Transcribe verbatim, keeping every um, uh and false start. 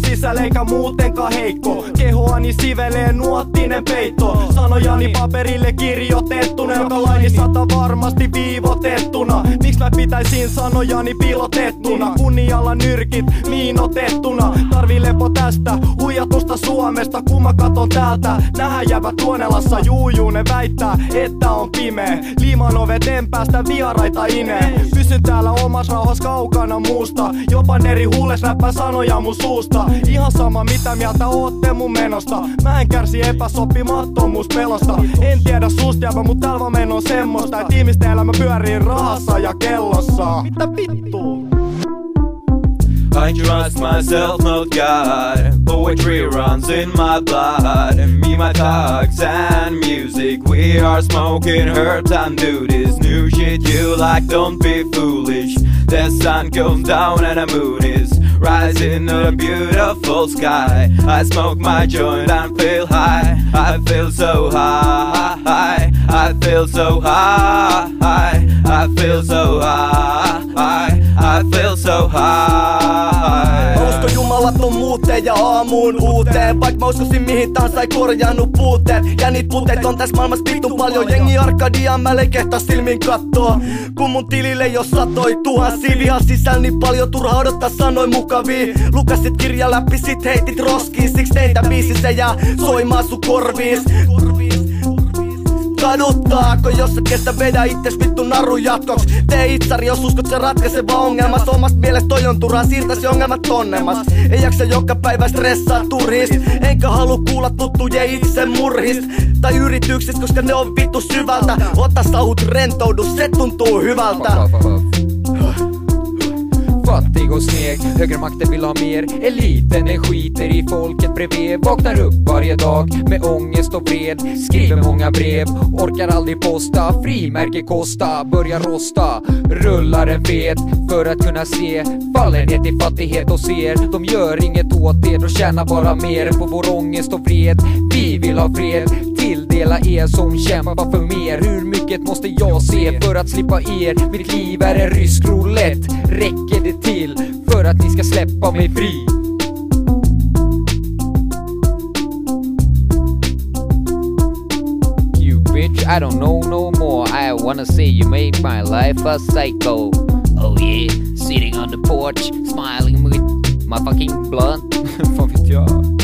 sisällä eikä muutenkaan heikko. Kehoani sivelee nuottinen peitto. Sanojani paperille kirjoitettuna, joka laini sata varmasti viivotettuna. Miks mä pitäisin sanojani piilotettuna? Kunnialla nyrkit miinotettuna. Tarvii lepo tästä huijatusta Suomesta. Kun mä katon täältä, nähä jäävät Tuonelassa. Juujuu ne väittää, että on pimeä. Liiman ovet en päästä vieraita ineen. Pysyn täällä omas rauhas kaukana muusta. Jopa eri huules räppää sanoja mun suusta. Ihan sama mitä mieltä ootte mun menosta. Mä en kärsi epäsopimattomuuspelosta. En tiedä susta jävä, mut täällä vaan men on semmoista. Et ihmisten elämä pyörii rahassa ja kellossa. Mitä vittu? I trust myself, not God. Poetry runs in my blood. And me, my thugs, and music. We are smoking herbs and do this new shit you like, don't be foolish. The sun goes down and the moon is rising on a beautiful sky. I smoke my joint and feel high. I feel so high. I feel so high. I feel so high. I feel so high. Mä uskon jumalattomuuteen ja aamuun uuteen. Vaik mä uskoisin mihin tahansa ei korjannut puutteet. Ja niit puutteet on tässä maailmassa vittu paljon. Jengi Arkadiaan mä leikehtä silmin kattoo. Kun mun tilille jo satoi tuhansia. Vihaa sisällä niin paljon turha odottaa sanoi mukavia. Lukasit kirja läpi sit heitit roskiin. Siksi teitä biisissä jää soimaan sun korviis. Kaduttaako jos et kestä vedä itses vittu naru jatkoks. Tee itsari jos uskot se ratkaiseva ongelmas. Omasta mielestä toi on turhaa, siirtäisi ongelmat tonnemas. Ei jaksa joka päivä stressaa turhist. Enkä halu kuulla tuttujen itse murhist. Tai yrityksistä koska ne on vittu syvältä. Ota sauhut rentoudu, se tuntuu hyvältä. Fattig och sneg, högermakten vill ha mer. Eliten den skiter i folket bredvid. Vaknar upp varje dag med ångest och vred. Skriver många brev, orkar aldrig posta. Frimärke kosta, börjar rosta. Rullar en vet för att kunna se fallenhet i fattighet och ser. De gör inget åt det, de tjänar bara mer på vår ångest och vred. Vi vill ha fred, tilldela er som kämpar för mer. Hur mycket måste jag se för att slippa er? Mitt liv är en rysk roulette. Räcker det till för att ni ska släppa mig fri? You bitch, I don't know no more. I wanna say you made my life a psycho. Oh yeah, sitting on the porch, smiling with my fucking blunt. Fan vet jag.